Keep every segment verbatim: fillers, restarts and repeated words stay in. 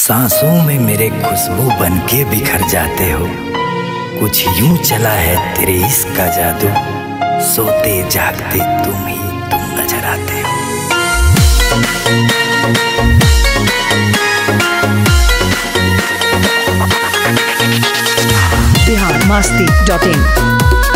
सांसों में मेरे खुशबू बन के बिखर जाते हो। कुछ यूं चला है तेरे इश्क का जादू, सोते जागते तुम ही तुम नजर आते हो। Bihar Masti dot in.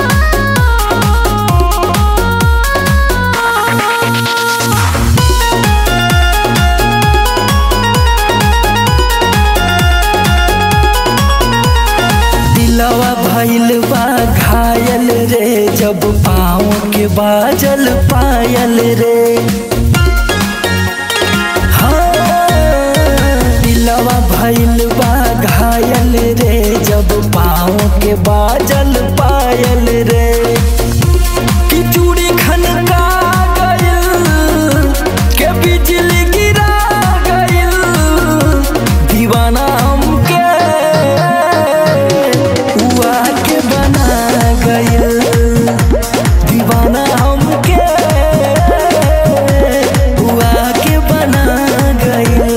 दिलवा भइल बा घायल रे, जब पाँव के बाजल पायल रे। हाँ, दिलवा भइल बा घायल रे, जब पाँव के बाजल पायल रे। कि चूड़ी खनका गइल, के बिजली गिरा गइल, दीवाना हमके हुआ के बना गइल, दीवाना हमके हुआ के बना गइल।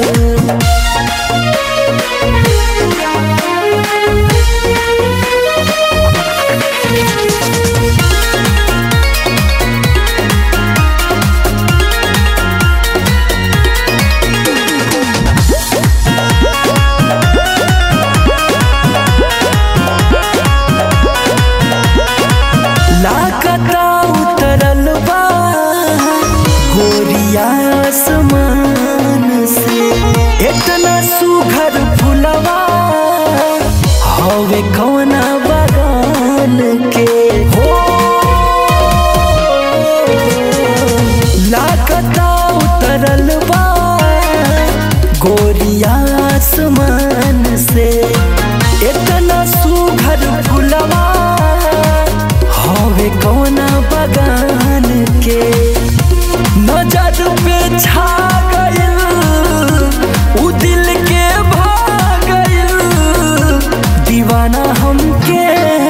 लाकता उतरल बा गोरिया आसमान से, इतना सुघर फुलवा हवे कौना बगान के हो। लाकता उतरल बा गोरिया आसमान से, इतना सुघर फुलवा हवे कौना बगान के। नजर पे छा गइल, उ दिल के भा गइल, दीवाना हमके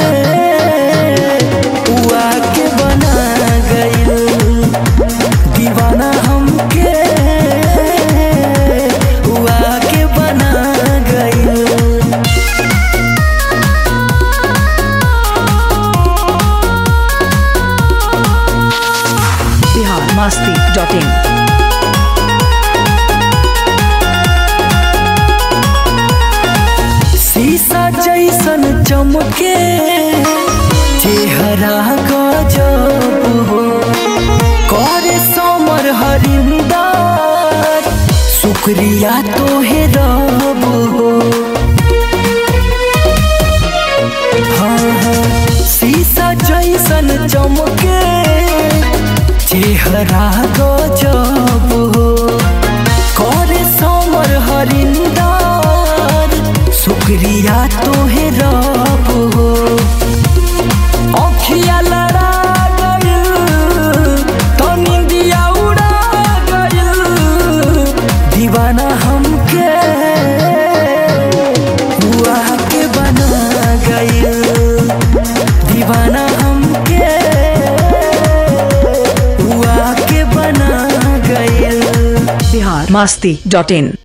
हुआ के बना गइल, दीवाना हमके हुआ के बना गइल। Bihar Masti dot in. शीशा जैसन चमके चेहरा गजब हो, करे समर हरिंदर शुक्रिया तोहे रब हो। हाँ हाँ, शीशा जैसन चमके चेहरा गजब हो, करे समर हरिंदर शुक्रिया तोहे रब हो। अखिया लड़ा गइल, तो निंदिया उड़ा गइल, दीवाना हमके हुआ के बना गइल, दीवाना हमके हुआ के बना गइल। बिहार मस्ती डॉट इन।